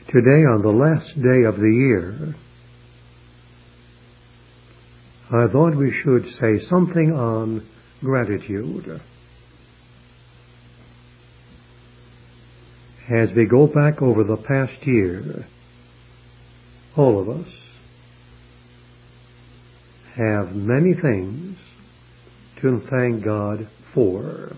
Today, on the last day of the year, I thought we should say something on gratitude. As we go back over the past year, all of us have many things to thank God for.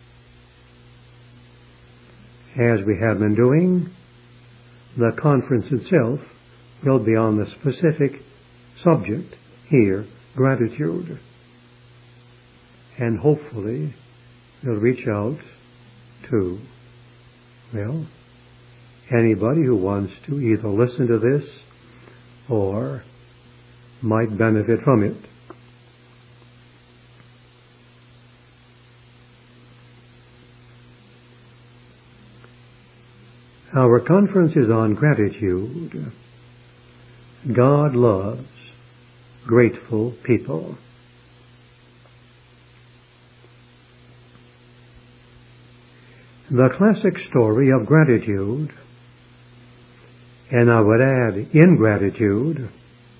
As we have been doing, the conference itself will be on the specific subject here, gratitude. And hopefully we'll reach out to, anybody who wants to either listen to this or might benefit from it. Our conference is on gratitude. God loves grateful people. The classic story of gratitude, and I would add ingratitude,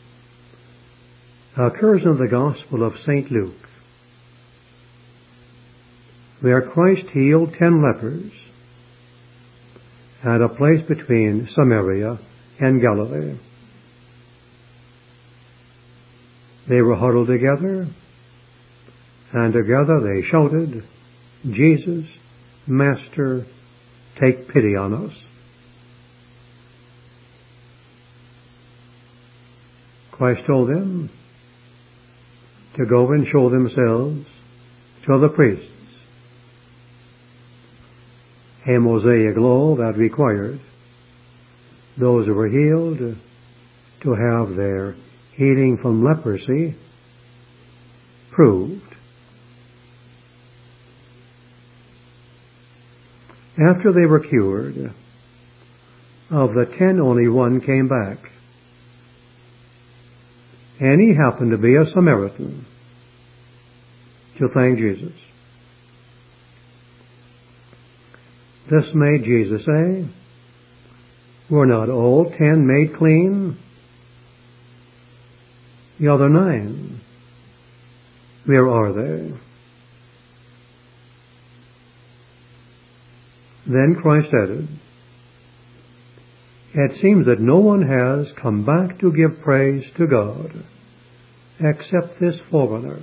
occurs in the Gospel of St. Luke, where Christ healed 10 lepers at a place between Samaria and Galilee. They were huddled together, and together they shouted, "Jesus, Master, take pity on us." Christ told them to go and show themselves to the priests, a Mosaic law that required those who were healed to have their healing from leprosy proved. After they were cured, of the 10 only one came back, and he happened to be a Samaritan, to thank Jesus. This made Jesus say, "Were not all 10 made clean? The other 9, where are they?" Then Christ added, "It seems that no one has come back to give praise to God except this foreigner."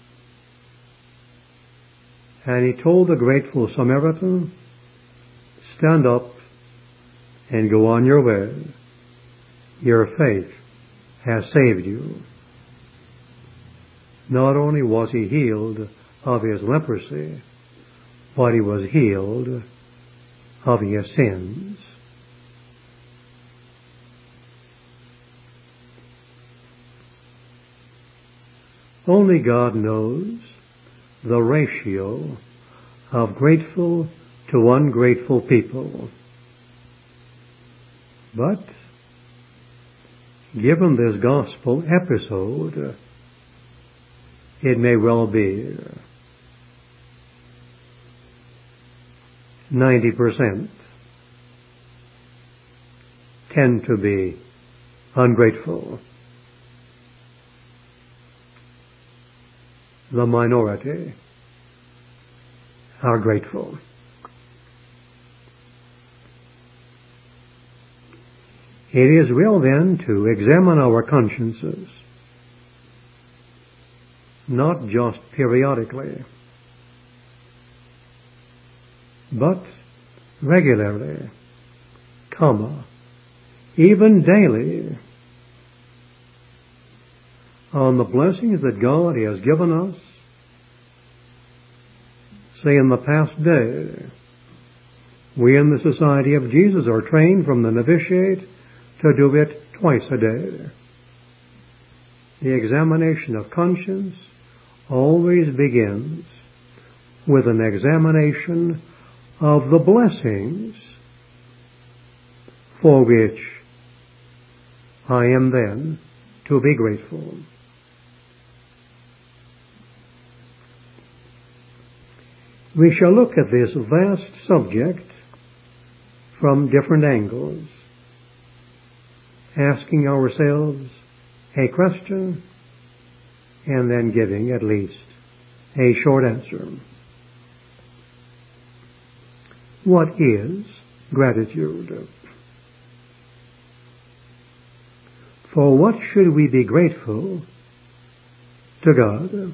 And he told the grateful Samaritan, "Stand up and go on your way. Your faith has saved you." Not only was he healed of his leprosy, but he was healed of his sins. Only God knows the ratio of grateful to ungrateful people. But, given this gospel episode, it may well be 90% tend to be ungrateful. The minority are grateful. It is well then to examine our consciences, not just periodically, but regularly, even daily, on the blessings that God has given us. Say in the past day, we in the Society of Jesus are trained from the novitiate to do it twice a day. The examination of conscience always begins with an examination of the blessings for which I am then to be grateful. We shall look at this vast subject from different angles. asking ourselves a question and then giving at least a short answer. What is gratitude? For what should we be grateful to God?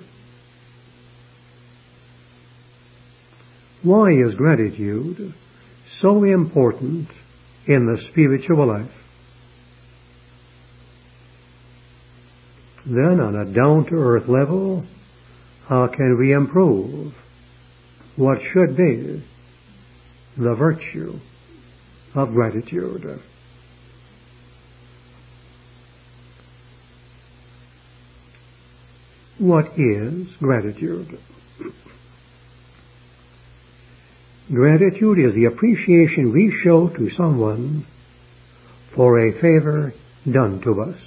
Why is gratitude so important in the spiritual life? Then, on a down-to-earth level, how can we improve what should be the virtue of gratitude? What is gratitude? Gratitude is the appreciation we show to someone for a favor done to us.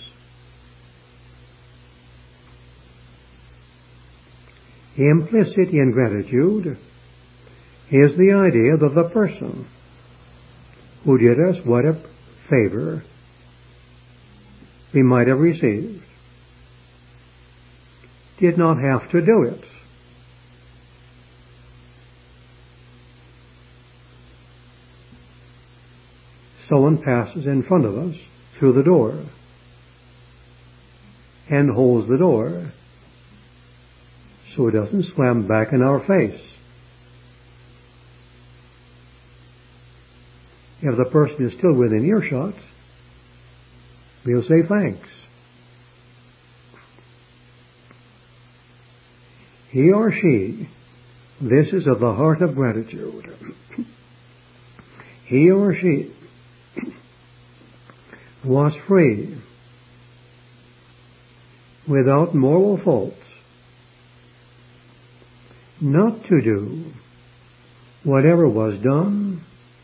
Implicit in gratitude is the idea that the person who did us whatever favor we might have received did not have to do it. Someone passes in front of us through the door and holds the door so it doesn't slam back in our face. If the person is still within earshot, we'll say thanks. He or she, this is of the heart of gratitude. He or she was free, without moral fault, not to do whatever was done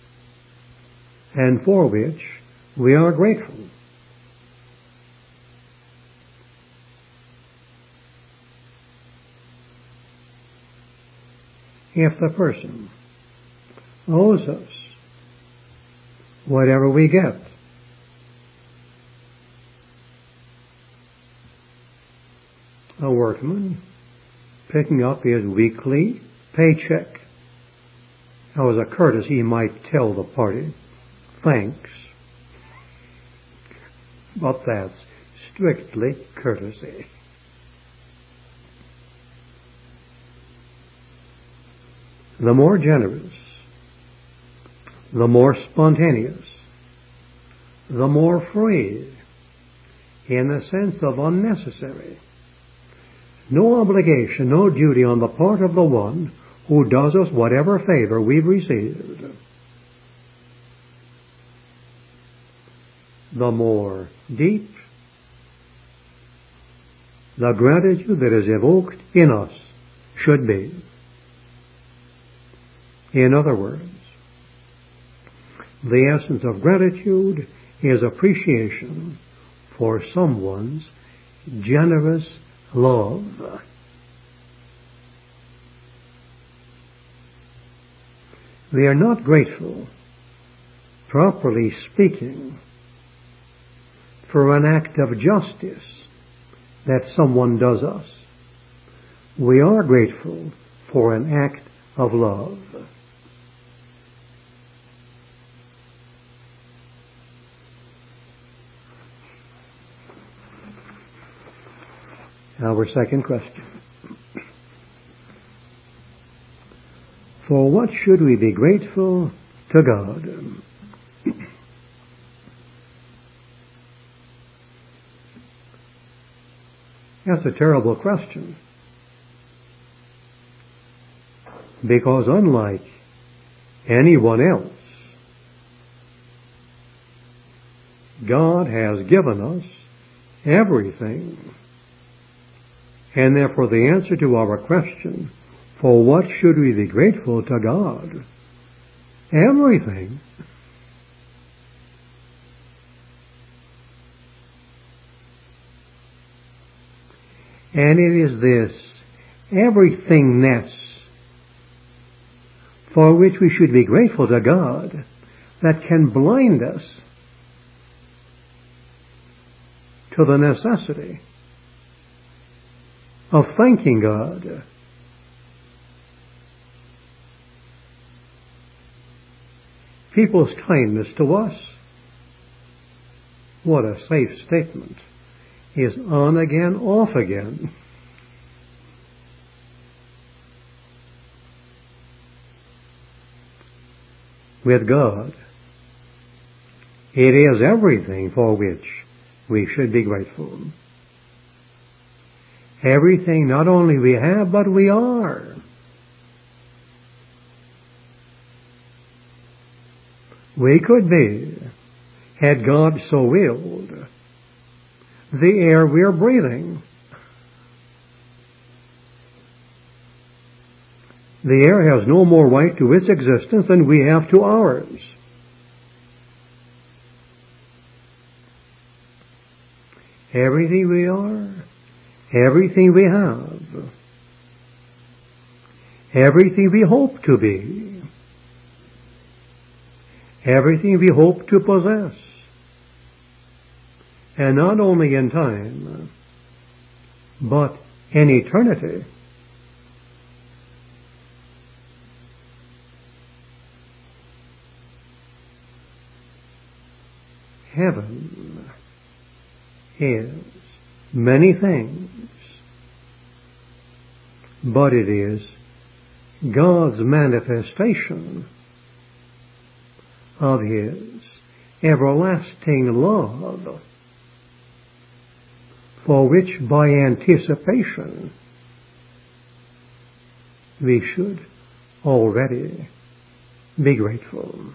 and for which we are grateful. If the person owes us whatever we get, a workman picking up his weekly paycheck, as a courtesy, he might tell the party, thanks. But that's strictly courtesy. The more generous, the more spontaneous, the more free, in the sense of unnecessary. No obligation, no duty on the part of the one who does us whatever favor we've received. The more deep the gratitude that is evoked in us should be. In other words, the essence of gratitude is appreciation for someone's generous love. We are not grateful, properly speaking, for an act of justice that someone does us. We are grateful for an act of love. Our second question. For what should we be grateful to God? That's a terrible question. Because unlike anyone else, God has given us everything. And therefore the answer to our question, for what should we be grateful to God? Everything. And it is this everythingness for which we should be grateful to God that can blind us to the necessity of thanking God. People's kindness to us, what a safe statement, is on again, off again. With God, it is everything for which we should be grateful. Everything not only we have, but we are. We could be, had God so willed, the air we're breathing. The air has no more right to its existence than we have to ours. Everything we are, everything we have, everything we hope to be, everything we hope to possess, and not only in time, but in eternity. Heaven is many things, but it is God's manifestation of His everlasting love, for which by anticipation we should already be grateful.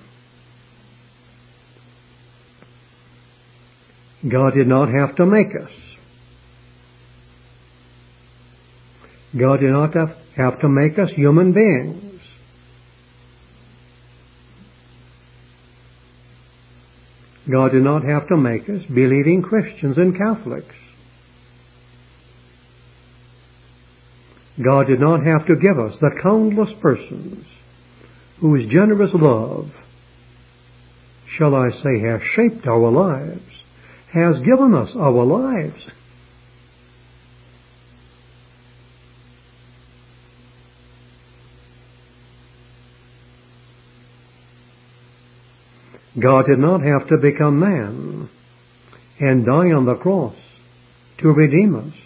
God did not have to make us. God did not have to make us human beings. God did not have to make us believing Christians and Catholics. God did not have to give us the countless persons whose generous love, shall I say, has shaped our lives, has given us our lives. God did not have to become man and die on the cross to redeem us.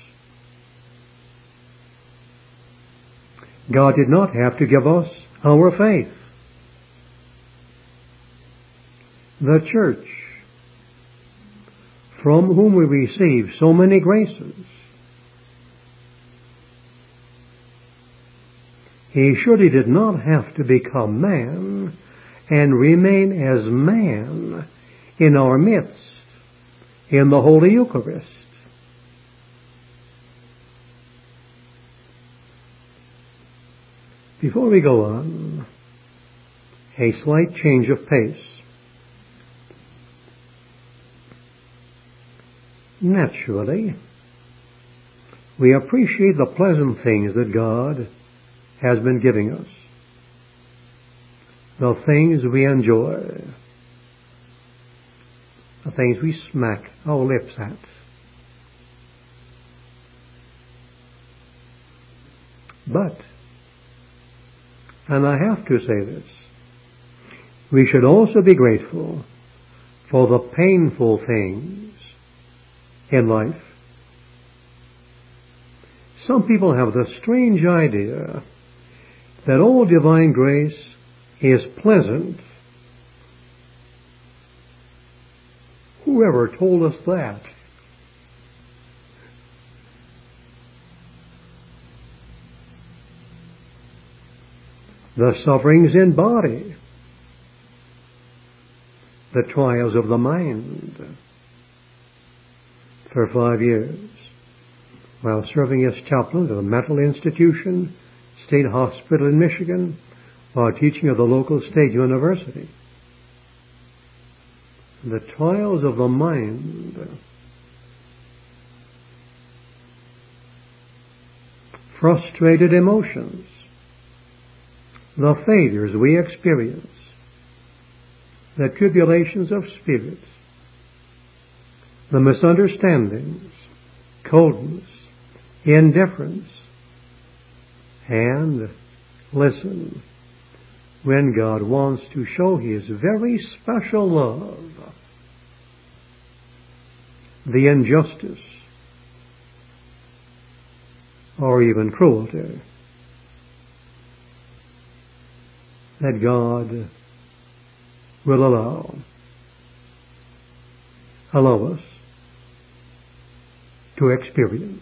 God did not have to give us our faith. The church, from whom we receive so many graces, He surely did not have to become man and remain as man in our midst in the Holy Eucharist. Before we go on, a slight change of pace. Naturally, we appreciate the pleasant things that God has been giving us, the things we enjoy, the things we smack our lips at. But, and I have to say this, we should also be grateful for the painful things in life. Some people have the strange idea that all divine grace is pleasant. Whoever told us that? The sufferings in body, the trials of the mind. For 5 years, while serving as chaplain at a mental institution, state hospital in Michigan, while teaching at the local state university. The trials of the mind, frustrated emotions, the failures we experience, the tribulations of spirit, the misunderstandings, coldness, indifference, and listen, when God wants to show His very special love, the injustice or even cruelty that God will allow us to experience.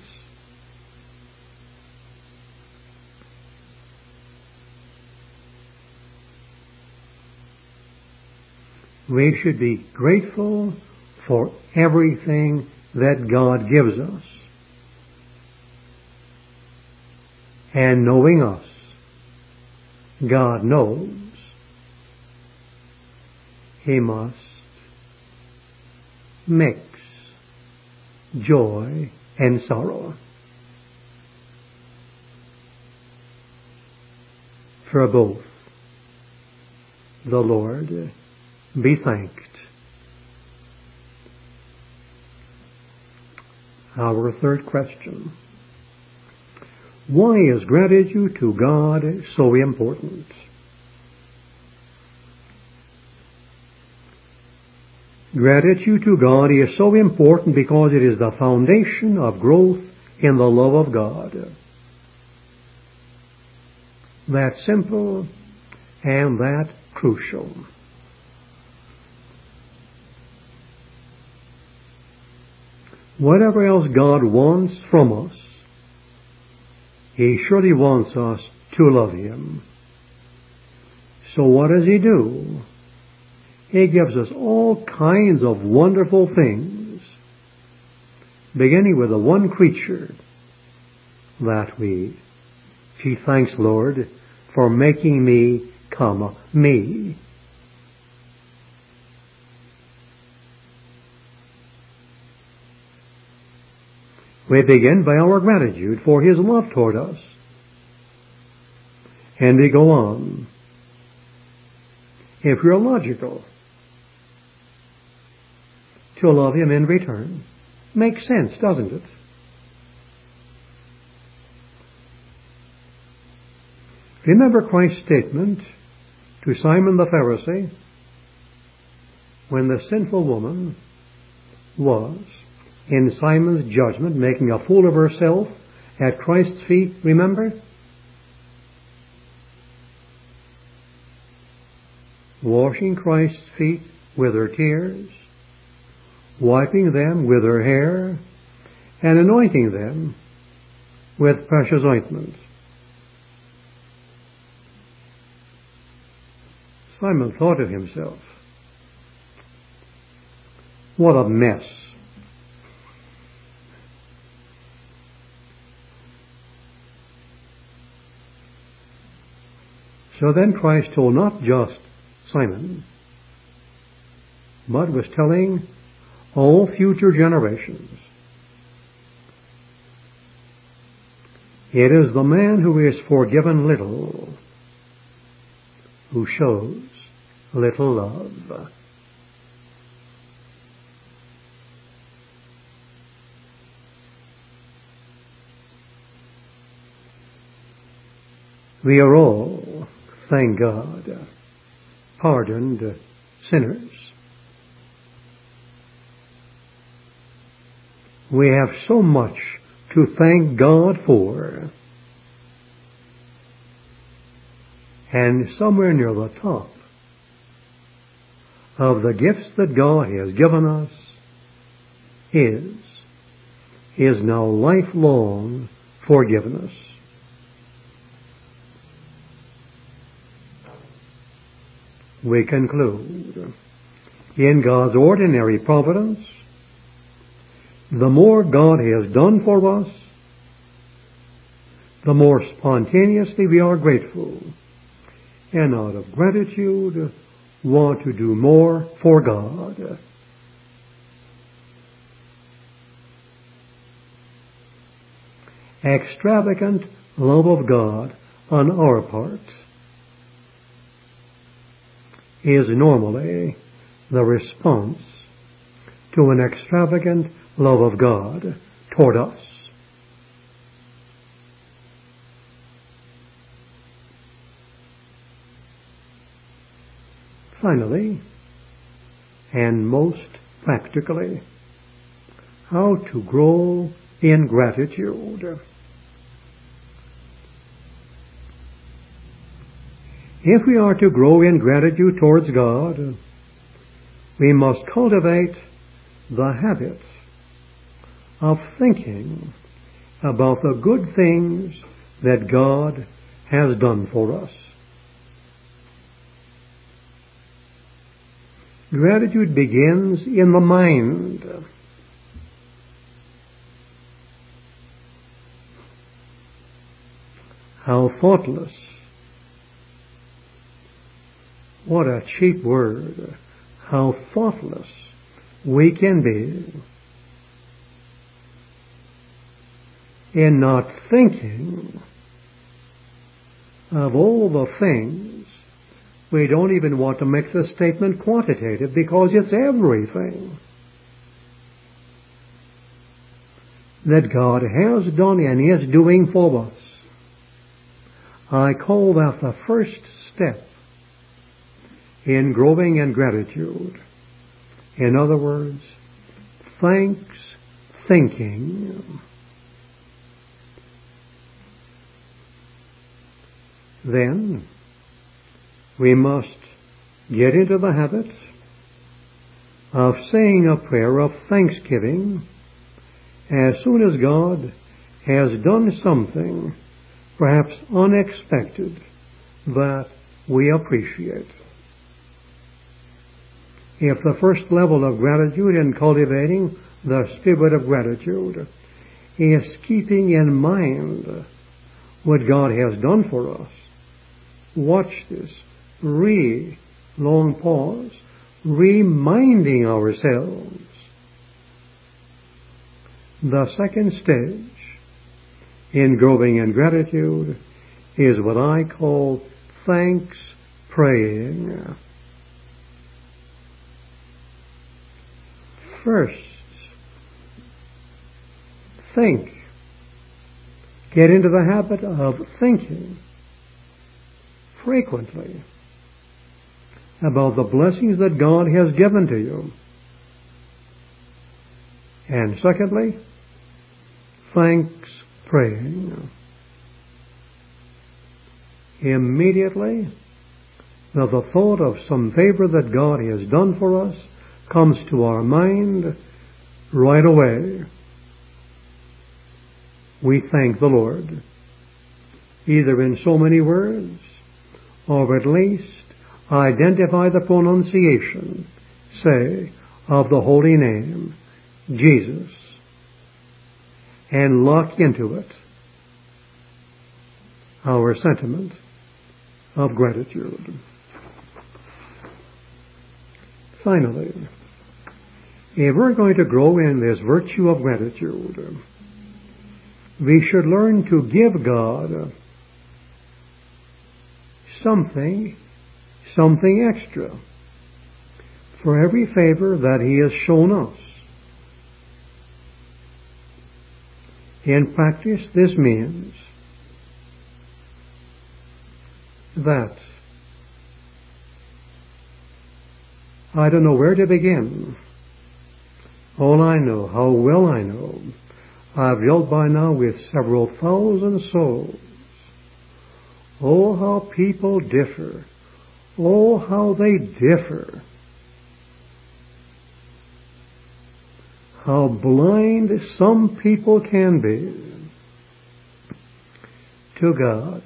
We should be grateful for everything that God gives us. And knowing us, God knows He must mix joy and sorrow. For both the Lord be thanked. Our third question. Why is gratitude to God so important? Gratitude to God is so important because it is the foundation of growth in the love of God. That simple and that crucial. Whatever else God wants from us, He surely wants us to love Him. So what does He do? He gives us all kinds of wonderful things, beginning with the one creature that gee, thanks, Lord, for making me come me. We begin by our gratitude for His love toward us. And we go on. If you're logical, to love Him in return. Makes sense, doesn't it? Remember Christ's statement to Simon the Pharisee when the sinful woman was, in Simon's judgment, making a fool of herself at Christ's feet, remember? Washing Christ's feet with her tears, wiping them with her hair, and anointing them with precious ointment. Simon thought to himself, what a mess. So then Christ told not just Simon, but was telling all future generations, it is the man who is forgiven little who shows little love. We are all, thank God, pardoned sinners. We have so much to thank God for. And somewhere near the top of the gifts that God has given us is now lifelong forgiveness. We conclude, in God's ordinary providence, the more God has done for us, the more spontaneously we are grateful, and out of gratitude want to do more for God. Extravagant love of God on our part is normally the response to an extravagant love of God toward us. Finally, and most practically, how to grow in gratitude. If we are to grow in gratitude towards God, we must cultivate the habit of thinking about the good things that God has done for us. Gratitude begins in the mind. How thoughtless. What a cheap word. How thoughtless we can be in not thinking of all the things. We don't even want to make the statement quantitative because it's everything that God has done and is doing for us. I call that the first step in growing in gratitude. In other words, thanks thinking. Then we must get into the habit of saying a prayer of thanksgiving as soon as God has done something, perhaps unexpected, that we appreciate. If the first level of gratitude in cultivating the spirit of gratitude is keeping in mind what God has done for us, watch this. Long pause, reminding ourselves. The second stage in growing in gratitude is what I call thanks praying. First, think. Get into the habit of thinking frequently about the blessings that God has given to you. And secondly, thanks praying. Immediately, now the thought of some favor that God has done for us comes to our mind right away. We thank the Lord, either in so many words, or at least identify the pronunciation, say, of the holy name, Jesus, and lock into it our sentiment of gratitude. Finally, if we're going to grow in this virtue of gratitude, we should learn to give God something extra for every favor that He has shown us. In practice, this means that I don't know where to begin. All I know, how well I know, I've dealt by now with several thousand souls. Oh, how people differ. Oh, how they differ. How blind some people can be to God,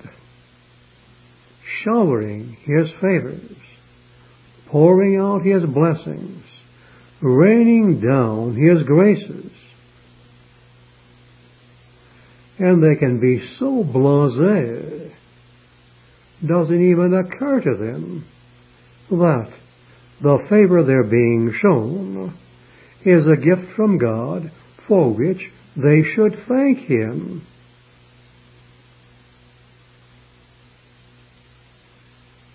showering His favors, pouring out His blessings, raining down His graces. And they can be so blasé, doesn't even occur to them that the favor they're being shown is a gift from God for which they should thank Him.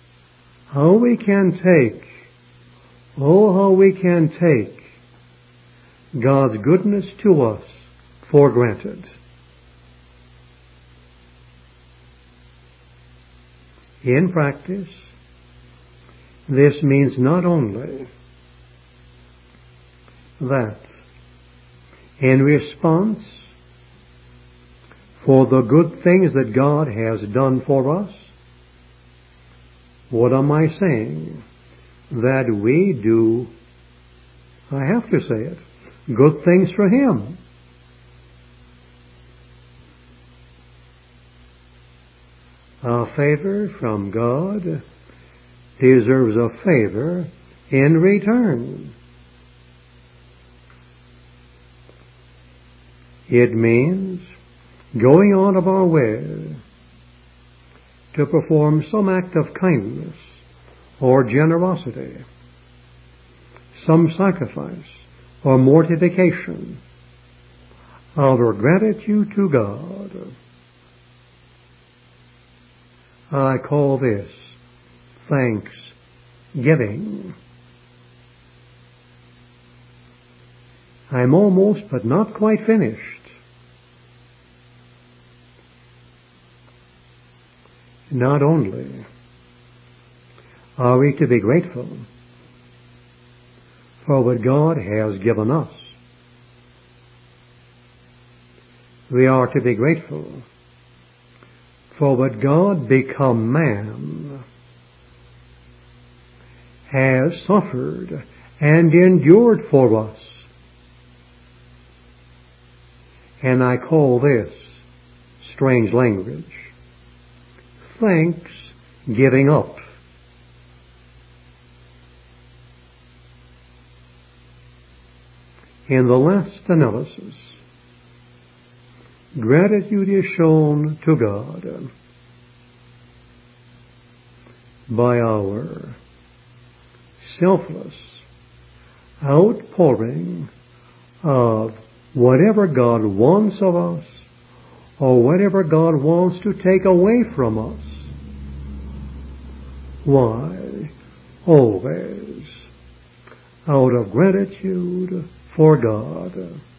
How we can take God's goodness to us for granted. In practice, this means not only that in response for the good things that God has done for us, what am I saying? That we do, I have to say it, good things for Him. A favor from God deserves a favor in return. It means going out of our way to perform some act of kindness or generosity, some sacrifice or mortification out of gratitude to God. I call this thanksgiving. I'm almost but not quite finished. Not only are we to be grateful for what God has given us, we are to be grateful for what God become man has suffered and endured for us. And I call this strange language thanks giving up. In the last analysis, gratitude is shown to God by our selfless outpouring of whatever God wants of us or whatever God wants to take away from us. Why? Always out of gratitude for God.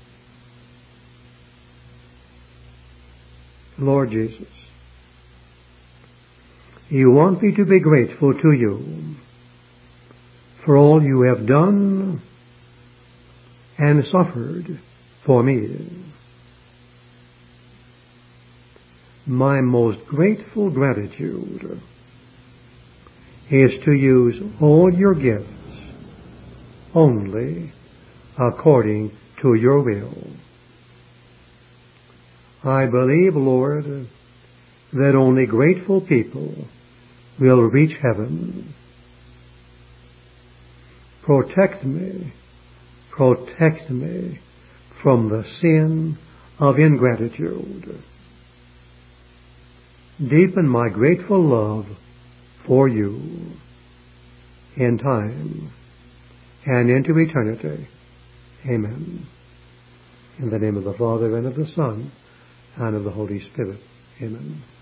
Lord Jesus, you want me to be grateful to you for all you have done and suffered for me. My most grateful gratitude is to use all your gifts only according to your will. I believe, Lord, that only grateful people will reach heaven. Protect me from the sin of ingratitude. Deepen my grateful love for you in time and into eternity. Amen. In the name of the Father, and of the Son, and of the Holy Spirit. Amen.